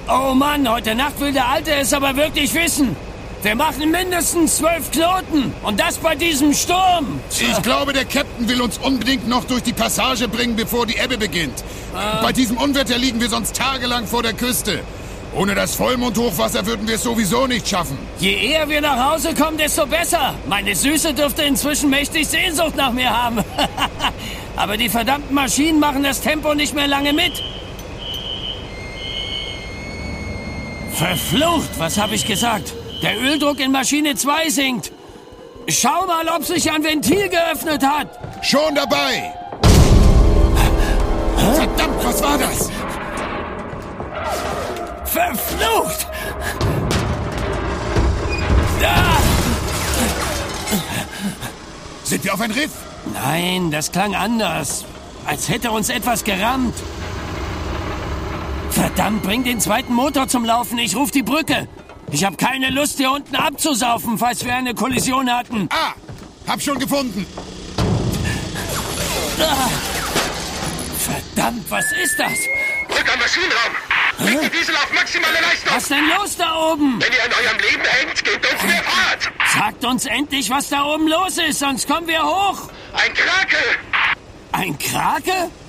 Oh Mann, heute Nacht will der Alte es aber wirklich wissen. Wir machen mindestens 12 Knoten. Und das bei diesem Sturm. Ich glaube, der Captain will uns unbedingt noch durch die Passage bringen, bevor die Ebbe beginnt. Bei diesem Unwetter liegen wir sonst tagelang vor der Küste. Ohne das Vollmondhochwasser würden wir es sowieso nicht schaffen. Je eher wir nach Hause kommen, desto besser. Meine Süße dürfte inzwischen mächtig Sehnsucht nach mir haben. Aber die verdammten Maschinen machen das Tempo nicht mehr lange mit. Verflucht, was habe ich gesagt? Der Öldruck in Maschine 2 sinkt. Schau mal, ob sich ein Ventil geöffnet hat. Schon dabei. Verdammt, was war das? Verflucht! Da! Sind wir auf ein Riff? Nein, das klang anders. Als hätte uns etwas gerammt. Verdammt, bring den zweiten Motor zum Laufen. Ich ruf die Brücke. Ich habe keine Lust, hier unten abzusaufen, falls wir eine Kollision hatten. Ah, hab schon gefunden. Ah. Verdammt, was ist das? Rück am Maschinenraum. Bringt die Diesel auf maximale Leistung. Was denn los da oben? Wenn ihr an eurem Leben hängt, gebt uns mehr Fahrt. Sagt uns endlich, was da oben los ist, sonst kommen wir hoch. Ein Krakel. Ein Krake?